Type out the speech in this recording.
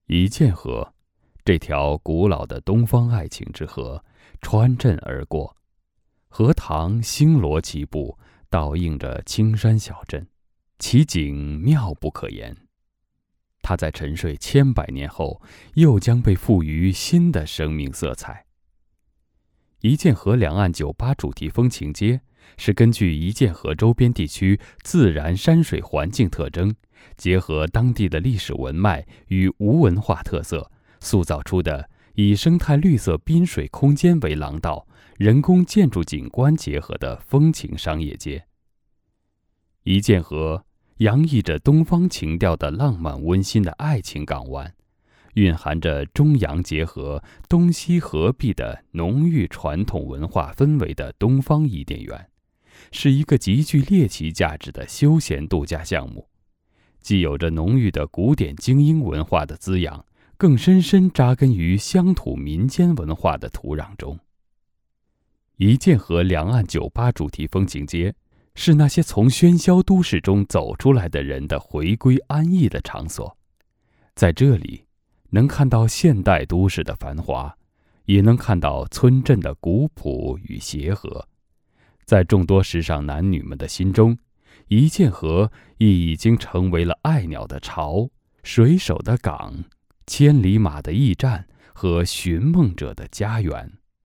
一剑河，这条古老的东方爱情之河，穿镇而过，荷塘星罗棋布，倒映着青山小镇，其景妙不可言。它在沉睡千百年后，又将被赋予新的生命色彩。一剑河两岸酒吧主题风情街是根据一剑河周边地区自然山水环境特征，结合当地的历史文脉与无文化特色，塑造出的以生态绿色滨水空间为廊道，人工建筑景观结合的风情商业街。一剑河洋溢着东方情调的浪漫温馨的爱情港湾，蕴含着中洋结合、东西合璧的浓郁传统文化氛围的东方伊甸园，是一个极具猎奇价值的休闲度假项目，既有着浓郁的古典精英文化的滋养，更深深扎根于乡土民间文化的土壤中。一剑河两岸酒吧主题风情街，是那些从喧嚣都市中走出来的人的回归安逸的场所。在这里，能看到现代都市的繁华，也能看到村镇的古朴与协和。在众多时尚男女们的心中，一剑河亦已经成为了爱鸟的巢、水手的港、千里马的驿站和寻梦者的家园。